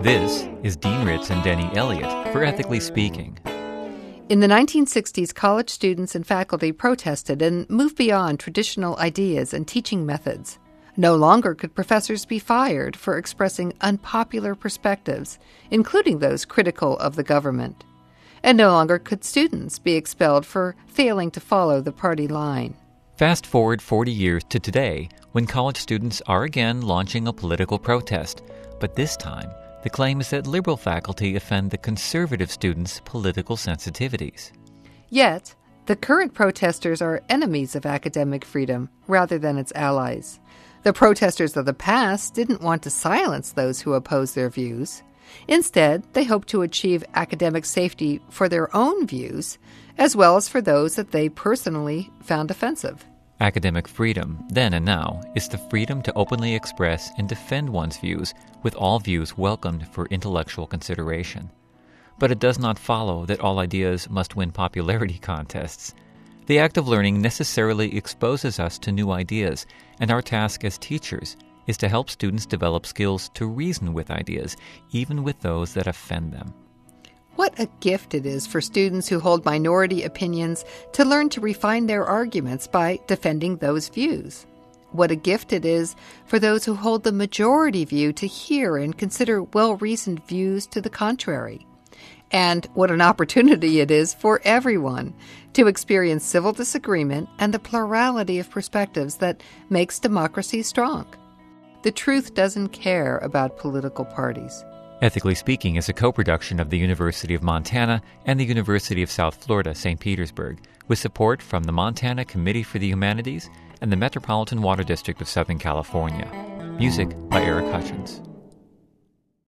This is Dean Ritz and Denny Elliott for Ethically Speaking. In the 1960s, college students and faculty protested and moved beyond traditional ideas and teaching methods. No longer could professors be fired for expressing unpopular perspectives, including those critical of the government. And no longer could students be expelled for failing to follow the party line. Fast forward 40 years to today, when college students are again launching a political protest. But this time, the claim is that liberal faculty offend the conservative students' political sensitivities. Yet, the current protesters are enemies of academic freedom rather than its allies. The protesters of the past didn't want to silence those who oppose their views. Instead, they hope to achieve academic safety for their own views, as well as for those that they personally found offensive. Academic freedom, then and now, is the freedom to openly express and defend one's views, with all views welcomed for intellectual consideration. But it does not follow that all ideas must win popularity contests. The act of learning necessarily exposes us to new ideas, and our task as teachers is to help students develop skills to reason with ideas, even with those that offend them. What a gift it is for students who hold minority opinions to learn to refine their arguments by defending those views. What a gift it is for those who hold the majority view to hear and consider well-reasoned views to the contrary. And what an opportunity it is for everyone to experience civil disagreement and the plurality of perspectives that makes democracy strong. The truth doesn't care about political parties. Ethically Speaking is a co-production of the University of Montana and the University of South Florida, St. Petersburg, with support from the Montana Committee for the Humanities and the Metropolitan Water District of Southern California. Music by Eric Hutchins.